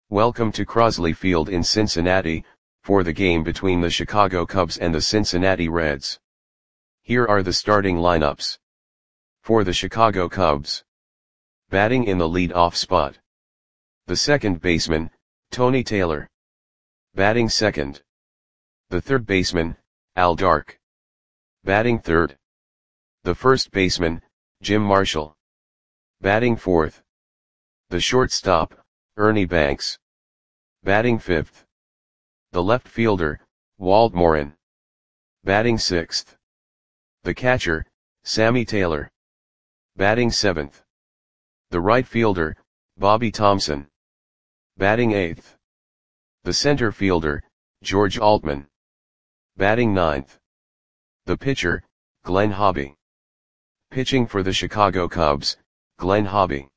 Welcome to Crosley Field in Cincinnati, for the game between the Chicago Cubs and the Cincinnati Reds. Here are the starting lineups. For the Chicago Cubs. Batting in the lead-off spot. The second baseman, Tony Taylor. Batting second. The third baseman, Al Dark. Batting third. The first baseman, Jim Marshall. Batting fourth. The shortstop, Ernie Banks. Batting fifth. The left fielder, Walt Morin. Batting sixth. The catcher, Sammy Taylor. Batting seventh. The right fielder, Bobby Thomson. Batting eighth. The center fielder, George Altman. Batting ninth. The pitcher, Glenn Hobby. Pitching for the Chicago Cubs, Glenn Hobby.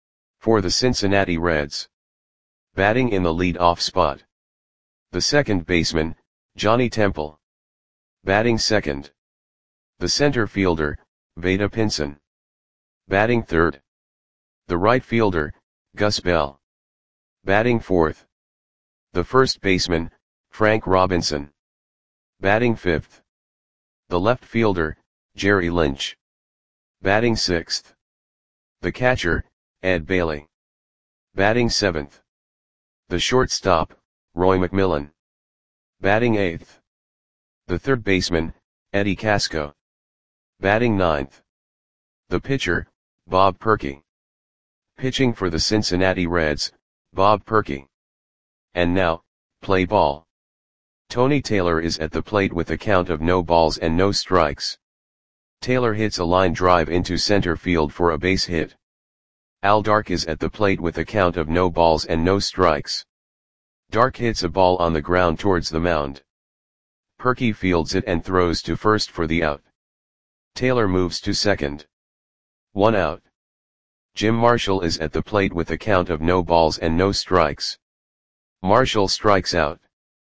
For the Cincinnati Reds. Batting in the lead-off spot. The second baseman, Johnny Temple. Batting second. The center fielder, Vada Pinson. Batting third. The right fielder, Gus Bell. Batting fourth. The first baseman, Frank Robinson. Batting fifth. The left fielder, Jerry Lynch. Batting sixth. The catcher, Ed Bailey. Batting seventh. The shortstop, Roy McMillan. Batting eighth. The third baseman, Eddie Casco. Batting ninth. The pitcher, Bob Perky. Pitching for the Cincinnati Reds, Bob Perky. And now, play ball. Tony Taylor is at the plate with a count of no balls and no strikes. Taylor hits a line drive into center field for a base hit. Al Dark is at the plate with a count of no balls and no strikes. Dark hits a ball on the ground towards the mound. Perky fields it and throws to first for the out. Taylor moves to second. 1 out. Jim Marshall is at the plate with a count of no balls and no strikes. Marshall strikes out.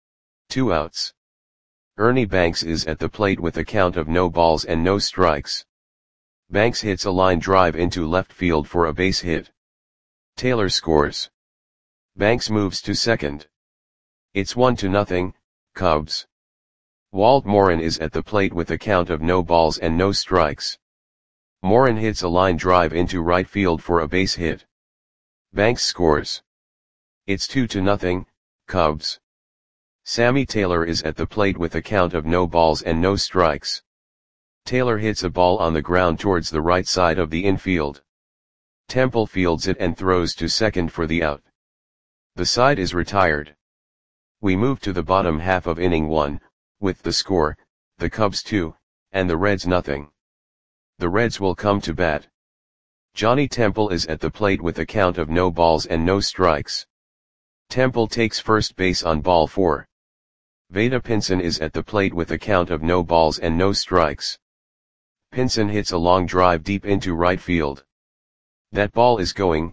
2 outs. Ernie Banks is at the plate with a count of no balls and no strikes. Banks hits a line drive into left field for a base hit. Taylor scores. Banks moves to second. It's 1-0, Cubs. Walt Morin is at the plate with a count of no balls and no strikes. Morin hits a line drive into right field for a base hit. Banks scores. It's 2-0, Cubs. Sammy Taylor is at the plate with a count of no balls and no strikes. Taylor hits a ball on the ground towards the right side of the infield. Temple fields it and throws to second for the out. The side is retired. We move to the bottom half of inning 1, with the score, the Cubs 2, and the Reds 0. The Reds will come to bat. Johnny Temple is at the plate with a count of no balls and no strikes. Temple takes first base on ball 4. Vada Pinson is at the plate with a count of no balls and no strikes. Pinson hits a long drive deep into right field. That ball is gone.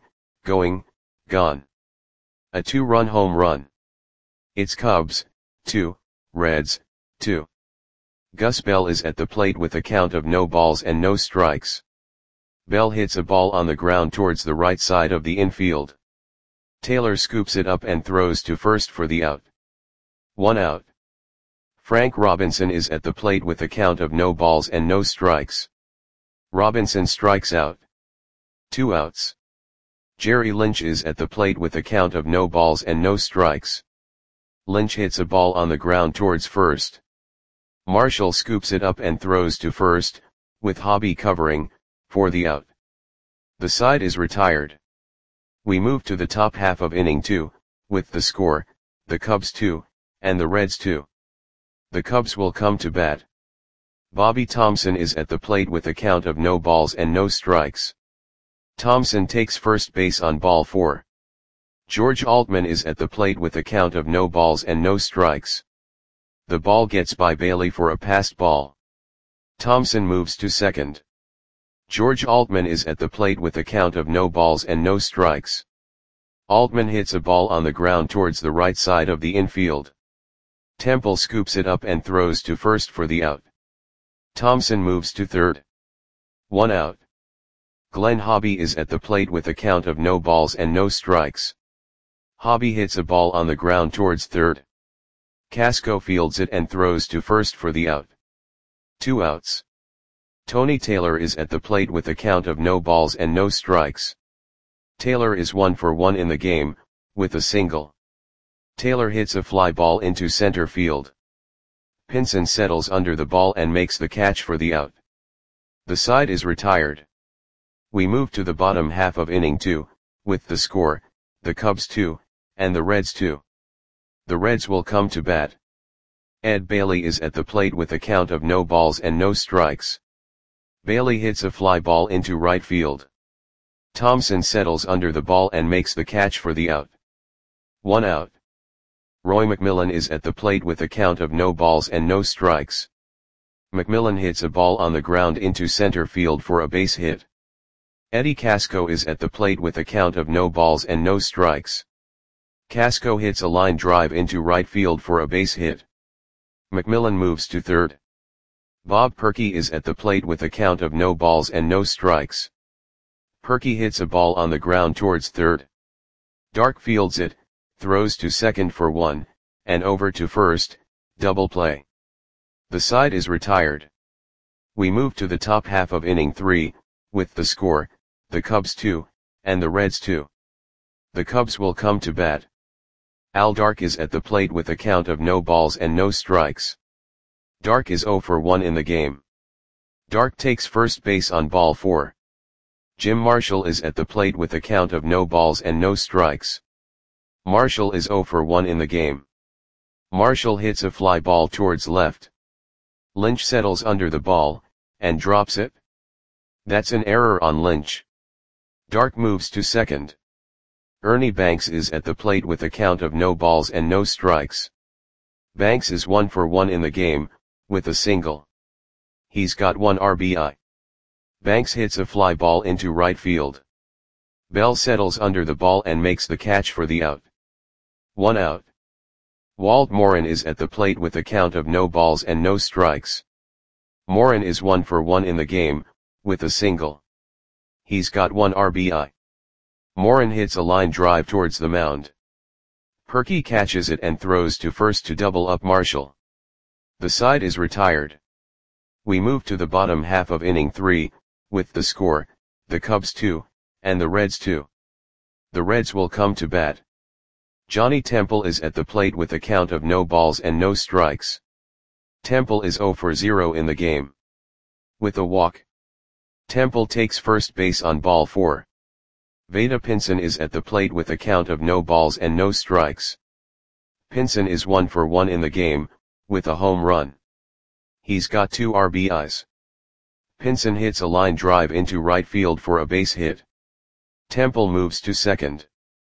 A 2-run home run. It's Cubs 2, Reds 2. Gus Bell is at the plate with a count of no balls and no strikes. Bell hits a ball on the ground towards the right side of the infield. Taylor scoops it up and throws to first for the out. 1 out. Frank Robinson is at the plate with a count of no balls and no strikes. Robinson strikes out. 2 outs. Jerry Lynch is at the plate with a count of no balls and no strikes. Lynch hits a ball on the ground towards first. Marshall scoops it up and throws to first, with Hobby covering, for the out. The side is retired. We move to the top half of inning 2, with the score, the Cubs 2, and the Reds 2. The Cubs will come to bat. Bobby Thomson is at the plate with a count of no balls and no strikes. Thomson takes first base on ball 4. George Altman is at the plate with a count of no balls and no strikes. The ball gets by Bailey for a passed ball. Thomson moves to second. George Altman is at the plate with a count of no balls and no strikes. Altman hits a ball on the ground towards the right side of the infield. Temple scoops it up and throws to first for the out. Thomson moves to third. 1 out. Glenn Hobby is at the plate with a count of no balls and no strikes. Hobby hits a ball on the ground towards third. Casco fields it and throws to first for the out. 2 outs. Tony Taylor is at the plate with a count of no balls and no strikes. Taylor is 1 for 1 in the game, with a single. Taylor hits a fly ball into center field. Pinson settles under the ball and makes the catch for the out. The side is retired. We move to the bottom half of inning 2, with the score, the Cubs 2, and the Reds 2. The Reds will come to bat. Ed Bailey is at the plate with a count of no balls and no strikes. Bailey hits a fly ball into right field. Thompson settles under the ball and makes the catch for the out. 1 out. Roy McMillan is at the plate with a count of no balls and no strikes. McMillan hits a ball on the ground into center field for a base hit. Eddie Casco is at the plate with a count of no balls and no strikes. Casco hits a line drive into right field for a base hit. McMillan moves to third. Bob Perky is at the plate with a count of no balls and no strikes. Perky hits a ball on the ground towards third. Dark fields it, throws to second for 1, and over to first, double play. The side is retired. We move to the top half of inning 3, with the score, the Cubs 2, and the Reds 2. The Cubs will come to bat. Al Dark is at the plate with a count of no balls and no strikes. Dark is 0 for 1 in the game. Dark takes first base on ball 4. Jim Marshall is at the plate with a count of no balls and no strikes. Marshall is 0 for 1 in the game. Marshall hits a fly ball towards left. Lynch settles under the ball, and drops it. That's an error on Lynch. Dark moves to second. Ernie Banks is at the plate with a count of no balls and no strikes. Banks is 1 for 1 in the game, with a single. He's got 1 RBI. Banks hits a fly ball into right field. Bell settles under the ball and makes the catch for the out. 1 out. Walt Morin is at the plate with a count of no balls and no strikes. Morin is 1 for 1 in the game, with a single. He's got 1 RBI. Morin hits a line drive towards the mound. Perky catches it and throws to first to double up Marshall. The side is retired. We move to the bottom half of inning 3, with the score, the Cubs 2, and the Reds 2. The Reds will come to bat. Johnny Temple is at the plate with a count of no balls and no strikes. Temple is 0 for 0 in the game. With a walk. Temple takes first base on ball 4. Vada Pinson is at the plate with a count of no balls and no strikes. Pinson is 1 for 1 in the game, with a home run. He's got 2 RBIs. Pinson hits a line drive into right field for a base hit. Temple moves to second.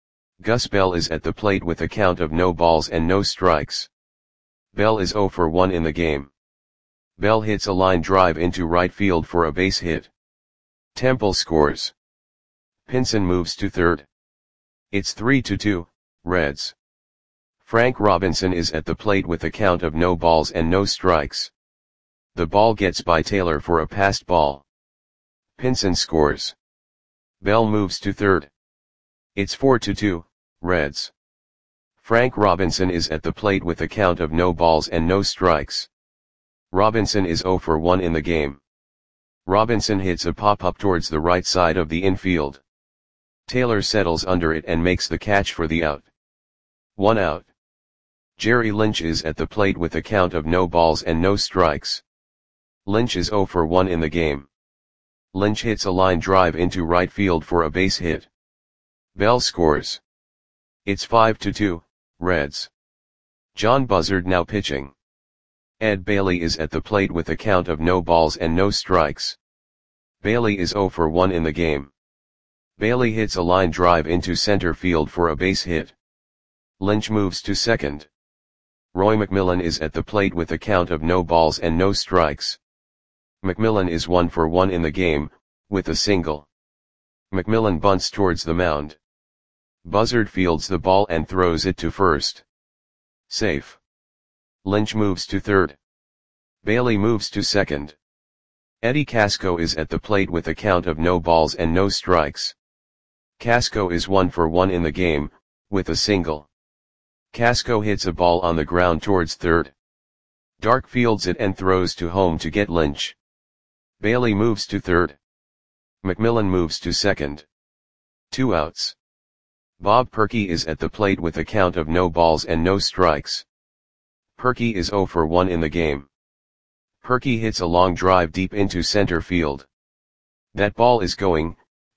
Gus Bell is at the plate with a count of no balls and no strikes. Bell is 0 for 1 in the game. Bell hits a line drive into right field for a base hit. Temple scores. Pinson moves to third. It's 3-2, Reds. Frank Robinson is at the plate with a count of no balls and no strikes. The ball gets by Taylor for a passed ball. Pinson scores. Bell moves to third. It's 4-2, Reds. Frank Robinson is at the plate with a count of no balls and no strikes. Robinson is 0 for 1 in the game. Robinson hits a pop-up towards the right side of the infield. Taylor settles under it and makes the catch for the out. 1 out. Jerry Lynch is at the plate with a count of no balls and no strikes. Lynch is 0 for 1 in the game. Lynch hits a line drive into right field for a base hit. Bell scores. It's 5-2, Reds. John Buzzard now pitching. Ed Bailey is at the plate with a count of no balls and no strikes. Bailey is 0 for 1 in the game. Bailey hits a line drive into center field for a base hit. Lynch moves to second. Roy McMillan is at the plate with a count of no balls and no strikes. McMillan is 1 for 1 in the game, with a single. McMillan bunts towards the mound. Buzzard fields the ball and throws it to first. Safe. Lynch moves to third. Bailey moves to second. Eddie Casco is at the plate with a count of no balls and no strikes. Casco is 1 for 1 in the game, with a single. Casco hits a ball on the ground towards third. Dark fields it and throws to home to get Lynch. Bailey moves to third. McMillan moves to second. 2 outs. Bob Perky is at the plate with a count of no balls and no strikes. Perky is 0 for 1 in the game. Perky hits a long drive deep into center field. That ball is going,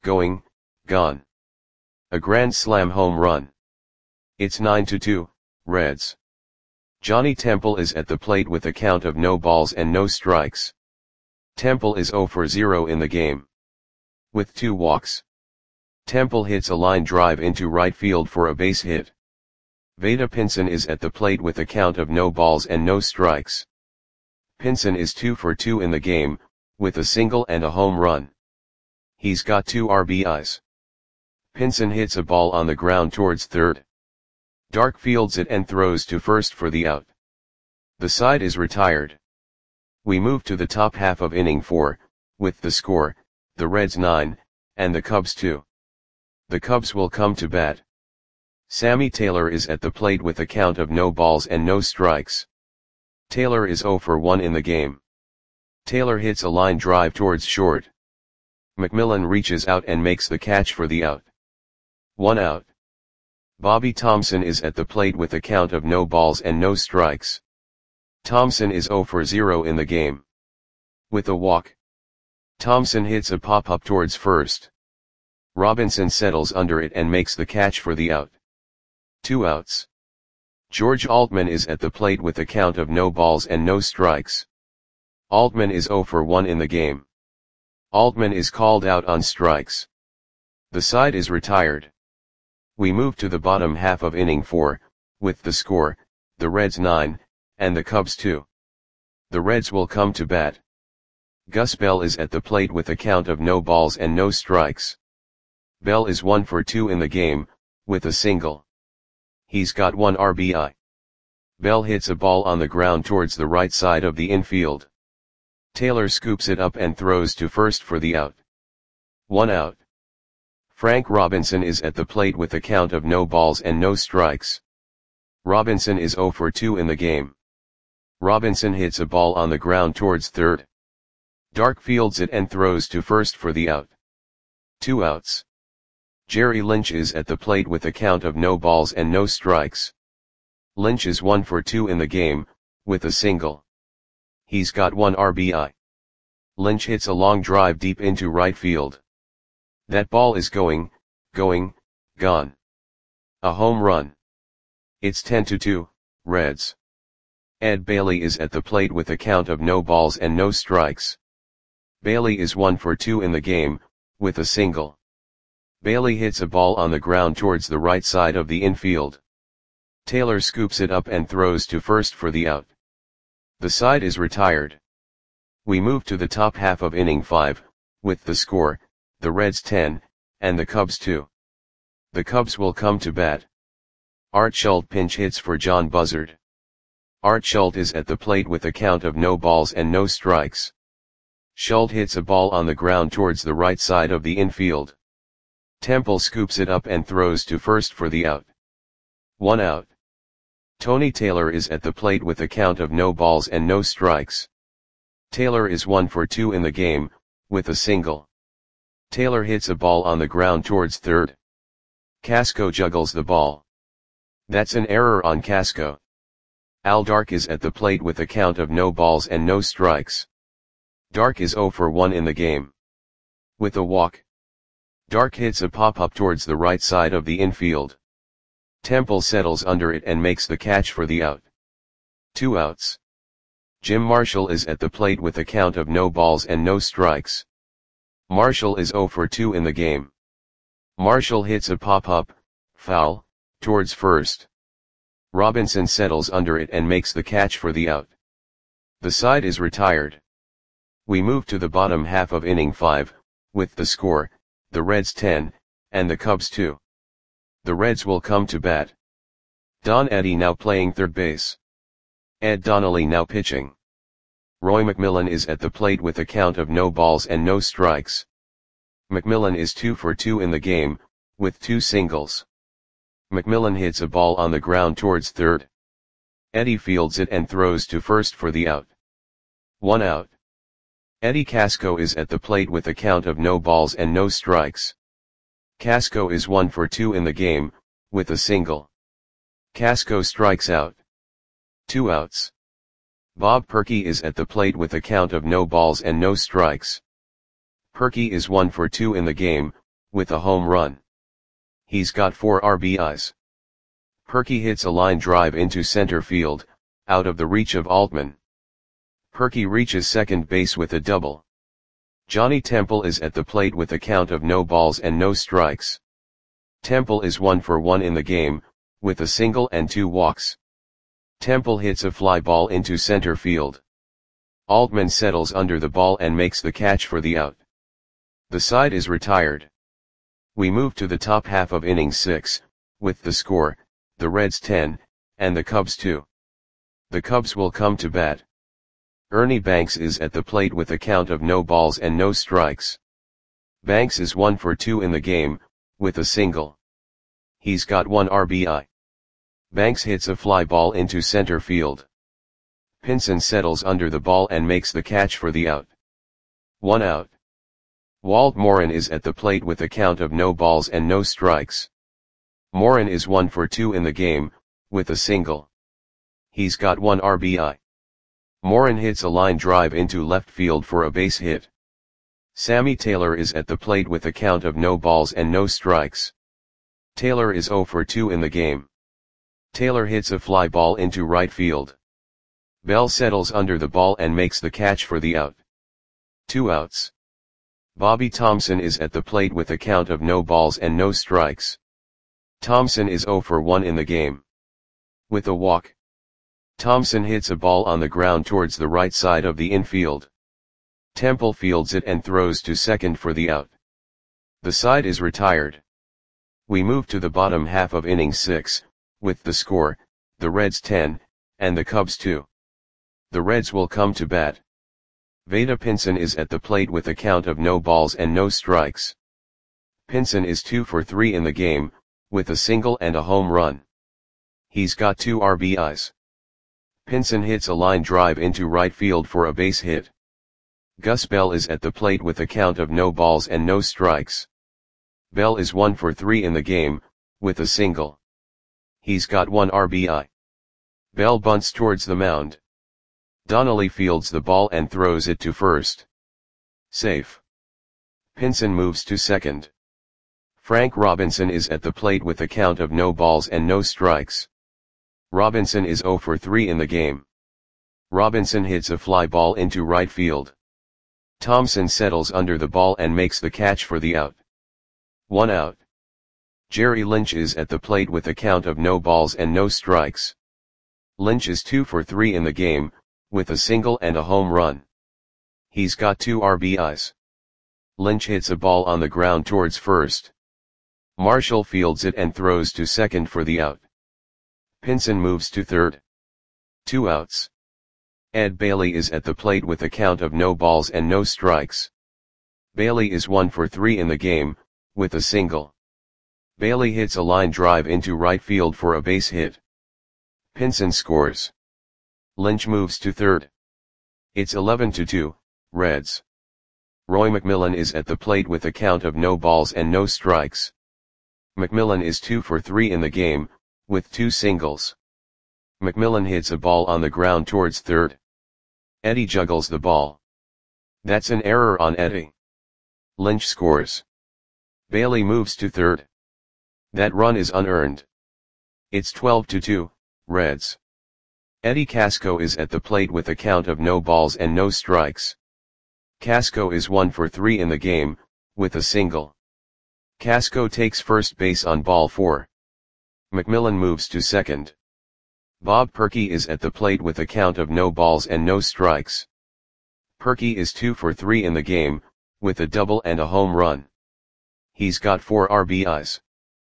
gone. A grand slam home run. It's 9-2, Reds. Johnny Temple is at the plate with a count of no balls and no strikes. Temple is 0 for 0 in the game. With 2 walks. Temple hits a line drive into right field for a base hit. Vada Pinson is at the plate with a count of no balls and no strikes. Pinson is 2 for 2 in the game, with a single and a home run. He's got 2 RBIs. Pinson hits a ball on the ground towards third. Dark fields it and throws to first for the out. The side is retired. We move to the top half of inning 4, with the score, the Reds 9, and the Cubs 2. The Cubs will come to bat. Sammy Taylor is at the plate with a count of no balls and no strikes. Taylor is 0 for 1 in the game. Taylor hits a line drive towards short. McMillan reaches out and makes the catch for the out. 1 out. Bobby Thompson is at the plate with a count of no balls and no strikes. Thompson is 0 for 0 in the game. With a walk. Thompson hits a pop-up towards first. Robinson settles under it and makes the catch for the out. 2 outs. George Altman is at the plate with a count of no balls and no strikes. Altman is 0 for 1 in the game. Altman is called out on strikes. The side is retired. We move to the bottom half of inning 4, with the score, the Reds 9, and the Cubs 2. The Reds will come to bat. Gus Bell is at the plate with a count of no balls and no strikes. Bell is 1 for 2 in the game, with a single. He's got 1 RBI. Bell hits a ball on the ground towards the right side of the infield. Taylor scoops it up and throws to first for the out. 1 out. Frank Robinson is at the plate with a count of no balls and no strikes. Robinson is 0 for 2 in the game. Robinson hits a ball on the ground towards third. Dark fields it and throws to first for the out. 2 outs. Jerry Lynch is at the plate with a count of no balls and no strikes. Lynch is 1 for 2 in the game, with a single. He's got 1 RBI. Lynch hits a long drive deep into right field. That ball is going, gone. A home run. It's 10-2, Reds. Ed Bailey is at the plate with a count of no balls and no strikes. Bailey is 1 for 2 in the game, with a single. Bailey hits a ball on the ground towards the right side of the infield. Taylor scoops it up and throws to first for the out. The side is retired. We move to the top half of inning 5, with the score, the Reds 10, and the Cubs 2. The Cubs will come to bat. Art Schultz pinch hits for John Buzzard. Art Schultz is at the plate with a count of no balls and no strikes. Schultz hits a ball on the ground towards the right side of the infield. Temple scoops it up and throws to first for the out. 1 out. Tony Taylor is at the plate with a count of no balls and no strikes. Taylor is 1 for 2 in the game, with a single. Taylor hits a ball on the ground towards third. Casco juggles the ball. That's an error on Casco. Al Dark is at the plate with a count of no balls and no strikes. Dark is 0 for 1 in the game. With a walk. Dark hits a pop-up towards the right side of the infield. Temple settles under it and makes the catch for the out. 2 outs. Jim Marshall is at the plate with a count of no balls and no strikes. Marshall is 0 for 2 in the game. Marshall hits a pop-up, foul, towards first. Robinson settles under it and makes the catch for the out. The side is retired. We move to the bottom half of inning 5, with the score, the Reds 10, and the Cubs 2. The Reds will come to bat. Don Eddy now playing third base. Ed Donnelly now pitching. Roy McMillan is at the plate with a count of no balls and no strikes. McMillan is 2 for 2 in the game, with 2 singles. McMillan hits a ball on the ground towards third. Eddie fields it and throws to first for the out. 1 out. Eddie Casco is at the plate with a count of no balls and no strikes. Casco is 1 for 2 in the game, with a single. Casco strikes out. 2 outs. Bob Perky is at the plate with a count of no balls and no strikes. Perky is 1 for 2 in the game, with a home run. He's got 4 RBIs. Perky hits a line drive into center field, out of the reach of Altman. Perky reaches second base with a double. Johnny Temple is at the plate with a count of no balls and no strikes. Temple is 1 for 1 in the game, with a single and 2 walks. Temple hits a fly ball into center field. Altman settles under the ball and makes the catch for the out. The side is retired. We move to the top half of inning 6, with the score, the Reds 10, and the Cubs 2. The Cubs will come to bat. Ernie Banks is at the plate with a count of no balls and no strikes. Banks is 1 for 2 in the game, with a single. He's got 1 RBI. Banks hits a fly ball into center field. Pinson settles under the ball and makes the catch for the out. 1 out. Walt Morin is at the plate with a count of no balls and no strikes. Morin is 1 for 2 in the game, with a single. He's got 1 RBI. Morin hits a line drive into left field for a base hit. Sammy Taylor is at the plate with a count of no balls and no strikes. Taylor is 0 for 2 in the game. Taylor hits a fly ball into right field. Bell settles under the ball and makes the catch for the out. 2 outs. Bobby Thompson is at the plate with a count of no balls and no strikes. Thompson is 0 for 1 in the game. With a walk. Thompson hits a ball on the ground towards the right side of the infield. Temple fields it and throws to second for the out. The side is retired. We move to the bottom half of inning 6, with the score, the Reds 10, and the Cubs 2. The Reds will come to bat. Vada Pinson is at the plate with a count of no balls and no strikes. Pinson is 2 for 3 in the game, with a single and a home run. He's got 2 RBIs. Pinson hits a line drive into right field for a base hit. Gus Bell is at the plate with a count of no balls and no strikes. Bell is 1 for 3 in the game, with a single. He's got 1 RBI. Bell bunts towards the mound. Donnelly fields the ball and throws it to first. Safe. Pinson moves to second. Frank Robinson is at the plate with a count of no balls and no strikes. Robinson is 0 for 3 in the game. Robinson hits a fly ball into right field. Thompson settles under the ball and makes the catch for the out. 1 out. Jerry Lynch is at the plate with a count of no balls and no strikes. Lynch is 2 for 3 in the game, with a single and a home run. He's got 2 RBIs. Lynch hits a ball on the ground towards first. Marshall fields it and throws to second for the out. Pinson moves to third. 2 outs. Ed Bailey is at the plate with a count of no balls and no strikes. Bailey is 1 for 3 in the game, with a single. Bailey hits a line drive into right field for a base hit. Pinson scores. Lynch moves to third. It's 11-2, Reds. Roy McMillan is at the plate with a count of no balls and no strikes. McMillan is 2 for 3 in the game, with 2 singles. McMillan hits a ball on the ground towards third. Eddie juggles the ball. That's an error on Eddie. Lynch scores. Bailey moves to third. That run is unearned. It's 12-2, Reds. Eddie Casco is at the plate with a count of no balls and no strikes. Casco is 1 for 3 in the game, with a single. Casco takes first base on ball 4. McMillan moves to second. Bob Perky is at the plate with a count of no balls and no strikes. Perky is 2 for 3 in the game, with a double and a home run. He's got 4 RBIs.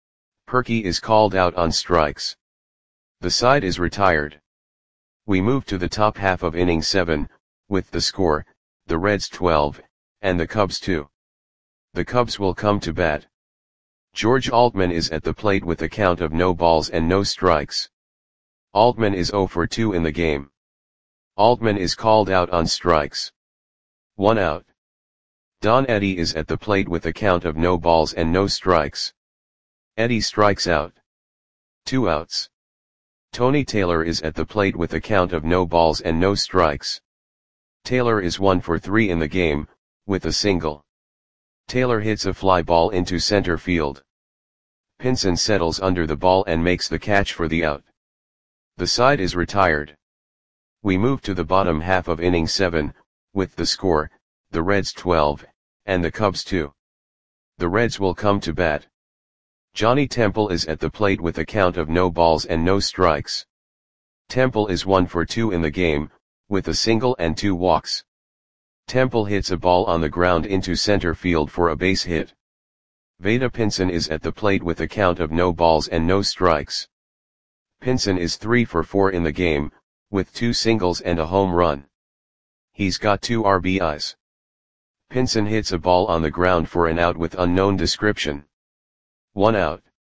Perky is called out on strikes. The side is retired. We move to the top half of inning 7, with the score, the Reds 12, and the Cubs 2. The Cubs will come to bat. George Altman is at the plate with a count of no balls and no strikes. Altman is 0 for 2 in the game. Altman is called out on strikes. 1 out. Don Eddy is at the plate with a count of no balls and no strikes. Eddy strikes out. 2 outs. Tony Taylor is at the plate with a count of no balls and no strikes. Taylor is 1 for 3 in the game, with a single. Taylor hits a fly ball into center field. Pinson settles under the ball and makes the catch for the out. The side is retired. We move to the bottom half of inning 7, with the score, the Reds 12, and the Cubs 2. The Reds will come to bat. Johnny Temple is at the plate with a count of no balls and no strikes. Temple is 1 for 2 in the game, with a single and 2 walks. Temple hits a ball on the ground into center field for a base hit. Vada Pinson is at the plate with a count of no balls and no strikes. Pinson is 3 for 4 in the game, with 2 singles and a home run. He's got 2 RBIs. Pinson hits a ball on the ground for an out with unknown description. 1 out.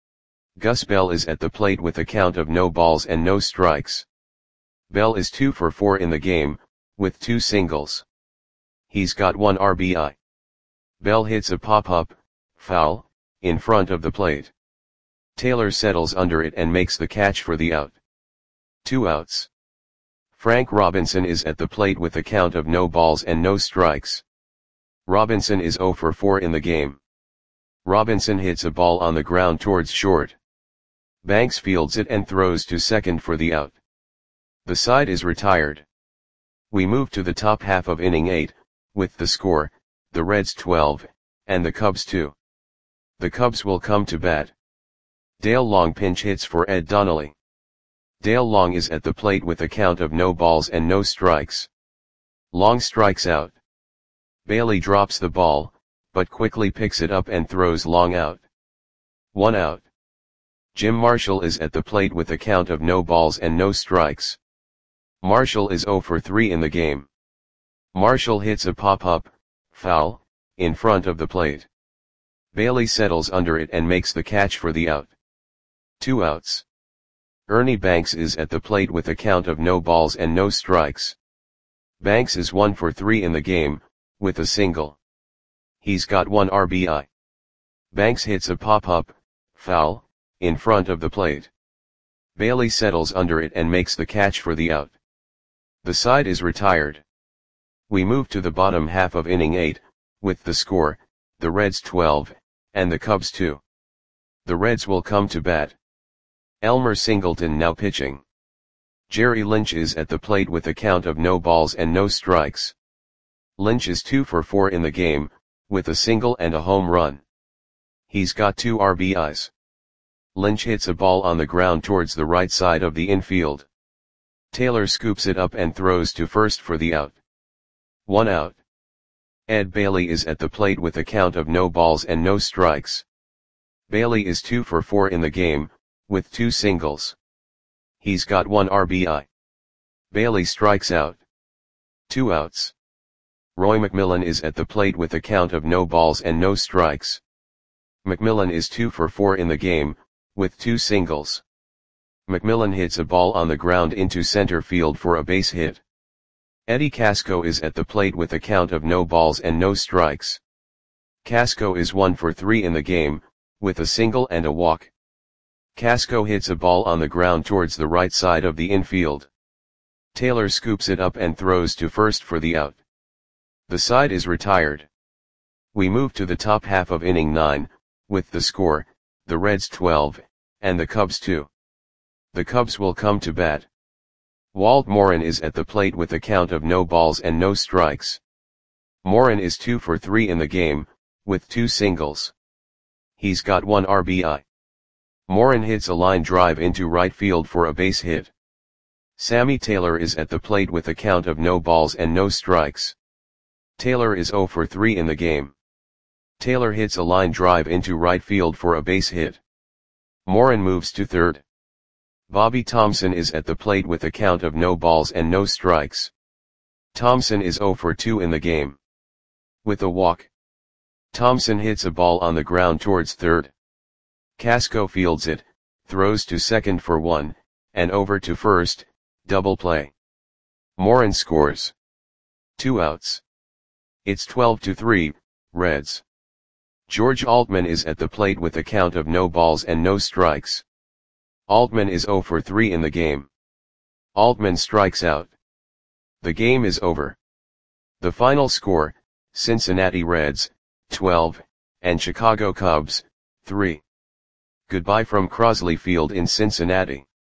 Gus Bell is at the plate with a count of no balls and no strikes. Bell is 2 for 4 in the game, with 2 singles. He's got 1 RBI. Bell hits a pop-up, foul, in front of the plate. Taylor settles under it and makes the catch for the out. 2 outs. Frank Robinson is at the plate with a count of no balls and no strikes. Robinson is 0 for 4 in the game. Robinson hits a ball on the ground towards short. Banks fields it and throws to second for the out. The side is retired. We move to the top half of inning 8, with the score, the Reds 12, and the Cubs 2. The Cubs will come to bat. Dale Long pinch hits for Ed Donnelly. Dale Long is at the plate with a count of no balls and no strikes. Long strikes out. Bailey drops the ball, but quickly picks it up and throws Long out. 1 out. Jim Marshall is at the plate with a count of no balls and no strikes. Marshall is 0 for 3 in the game. Marshall hits a pop-up, foul, in front of the plate. Bailey settles under it and makes the catch for the out. 2 outs. Ernie Banks is at the plate with a count of no balls and no strikes. Banks is 1 for 3 in the game, with a single. He's got 1 RBI. Banks hits a pop-up, foul, in front of the plate. Bailey settles under it and makes the catch for the out. The side is retired. We move to the bottom half of inning 8, with the score, the Reds 12, and the Cubs 2. The Reds will come to bat. Elmer Singleton now pitching. Jerry Lynch is at the plate with a count of no balls and no strikes. Lynch is 2 for 4 in the game, with a single and a home run. He's got 2 RBIs. Lynch hits a ball on the ground towards the right side of the infield. Taylor scoops it up and throws to first for the out. 1 out. Ed Bailey is at the plate with a count of no balls and no strikes. Bailey is 2 for 4 in the game, with 2 singles. He's got 1 RBI. Bailey strikes out. 2 outs. Roy McMillan is at the plate with a count of no balls and no strikes. McMillan is 2 for 4 in the game, with 2 singles. McMillan hits a ball on the ground into center field for a base hit. Eddie Casco is at the plate with a count of no balls and no strikes. Casco is 1 for 3 in the game, with a single and a walk. Casco hits a ball on the ground towards the right side of the infield. Taylor scoops it up and throws to first for the out. The side is retired. We move to the top half of inning 9, with the score, the Reds 12, and the Cubs 2. The Cubs will come to bat. Walt Morin is at the plate with a count of no balls and no strikes. Morin is 2 for 3 in the game, with 2 singles. He's got 1 RBI. Morin hits a line drive into right field for a base hit. Sammy Taylor is at the plate with a count of no balls and no strikes. Taylor is 0 for 3 in the game. Taylor hits a line drive into right field for a base hit. Morin moves to third. Bobby Thompson is at the plate with a count of no balls and no strikes. Thompson is 0 for 2 in the game. With a walk. Thompson hits a ball on the ground towards third. Casco fields it, throws to second for 1, and over to first, double play. Morin scores. 2 outs. It's 12-3, Reds. George Altman is at the plate with a count of no balls and no strikes. Altman is 0 for 3 in the game. Altman strikes out. The game is over. The final score, Cincinnati Reds, 12, and Chicago Cubs, 3. Goodbye from Crosley Field in Cincinnati.